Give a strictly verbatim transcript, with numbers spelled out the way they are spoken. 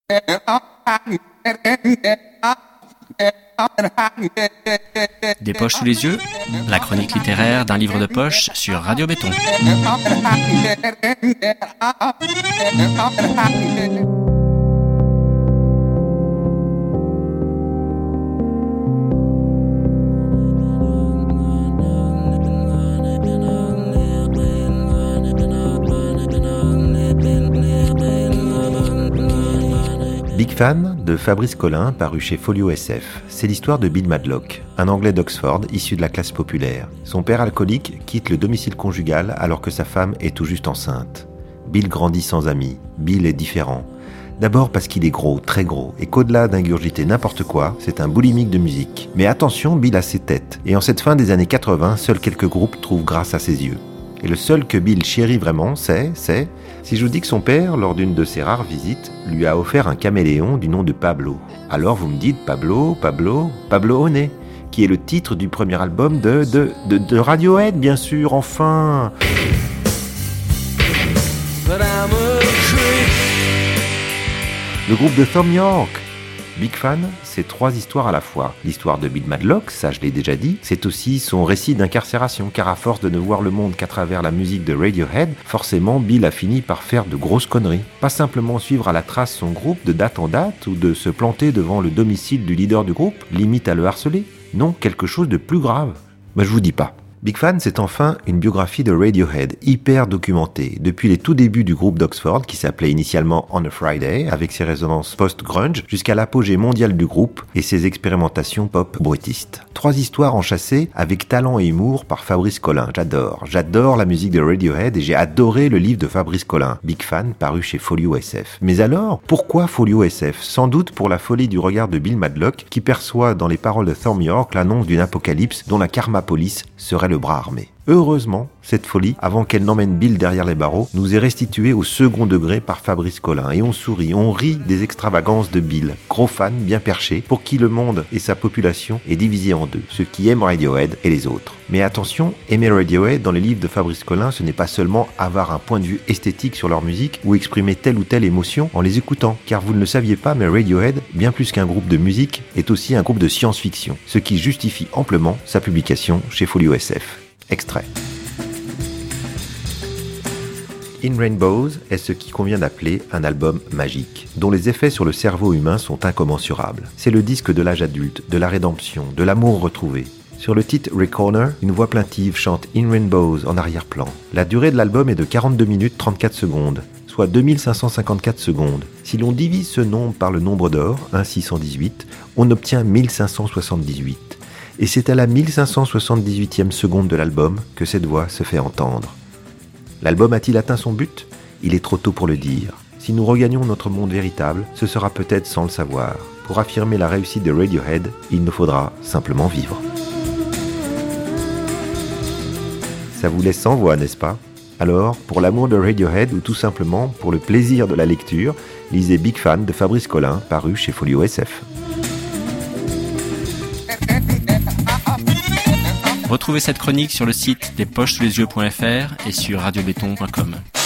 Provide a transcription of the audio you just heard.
Des poches sous les yeux, la chronique littéraire d'un livre de poche sur Radio Béton. Big Fan de Fabrice Collin, paru chez Folio S F. C'est l'histoire de Bill Madlock, un Anglais d'Oxford issu de la classe populaire. Son père alcoolique quitte le domicile conjugal alors que sa femme est tout juste enceinte. Bill grandit sans amis. Bill est différent. D'abord parce qu'il est gros, très gros, et qu'au-delà d'ingurgiter n'importe quoi, c'est un boulimique de musique. Mais attention, Bill a ses têtes, et en cette fin des années quatre-vingts, seuls quelques groupes trouvent grâce à ses yeux. Et le seul que Bill chérit vraiment, c'est, c'est, si je vous dis que son père, lors d'une de ses rares visites, lui a offert un caméléon du nom de Pablo. Alors vous me dites Pablo, Pablo, Pablo Honey, qui est le titre du premier album de, de, de, de Radiohead, bien sûr, enfin. Le groupe de Thom Yorke. Big Fan, c'est trois histoires à la fois. L'histoire de Bill Madlock, ça je l'ai déjà dit, c'est aussi son récit d'incarcération, car à force de ne voir le monde qu'à travers la musique de Radiohead, forcément Bill a fini par faire de grosses conneries. Pas simplement suivre à la trace son groupe de date en date, ou de se planter devant le domicile du leader du groupe, limite à le harceler. Non, quelque chose de plus grave. Mais je vous dis pas. Big Fan, c'est enfin une biographie de Radiohead, hyper documentée, depuis les tout débuts du groupe d'Oxford, qui s'appelait initialement On a Friday, avec ses résonances post-grunge, jusqu'à l'apogée mondiale du groupe et ses expérimentations pop-bruitistes. Trois histoires enchâssées avec talent et humour par Fabrice Collin. J'adore, j'adore la musique de Radiohead et j'ai adoré le livre de Fabrice Collin, Big Fan, paru chez Folio S F. Mais alors, pourquoi Folio S F ? Sans doute pour la folie du regard de Bill Madlock, qui perçoit dans les paroles de Thom Yorke l'annonce d'une apocalypse dont la Karma Police serait le bras armé. Heureusement, cette folie, avant qu'elle n'emmène Bill derrière les barreaux, nous est restituée au second degré par Fabrice Collin. Et on sourit, on rit des extravagances de Bill, gros fan bien perché, pour qui le monde et sa population est divisé en deux, ceux qui aiment Radiohead et les autres. Mais attention, aimer Radiohead dans les livres de Fabrice Collin, ce n'est pas seulement avoir un point de vue esthétique sur leur musique ou exprimer telle ou telle émotion en les écoutant. Car vous ne le saviez pas, mais Radiohead, bien plus qu'un groupe de musique, est aussi un groupe de science-fiction, ce qui justifie amplement sa publication chez Folio S F. Extrait. In Rainbows est ce qui convient d'appeler un album magique, dont les effets sur le cerveau humain sont incommensurables. C'est le disque de l'âge adulte, de la rédemption, de l'amour retrouvé. Sur le titre Recorner, une voix plaintive chante In Rainbows en arrière-plan. La durée de l'album est de quarante-deux minutes trente-quatre secondes, soit deux mille cinq cent cinquante-quatre secondes. Si l'on divise ce nombre par le nombre d'or, mille six cent dix-huit, on obtient mille cinq cent soixante-dix-huit. Et c'est à la mille cinq cent soixante-dix-huitième seconde de l'album que cette voix se fait entendre. L'album a-t-il atteint son but ? Il est trop tôt pour le dire. Si nous regagnons notre monde véritable, ce sera peut-être sans le savoir. Pour affirmer la réussite de Radiohead, il nous faudra simplement vivre. Ça vous laisse sans voix, n'est-ce pas ? Alors, pour l'amour de Radiohead ou tout simplement pour le plaisir de la lecture, lisez Big Fan de Fabrice Collin, paru chez Folio S F. Retrouvez cette chronique sur le site des poches sous les yeux point f r et sur radio béton point com.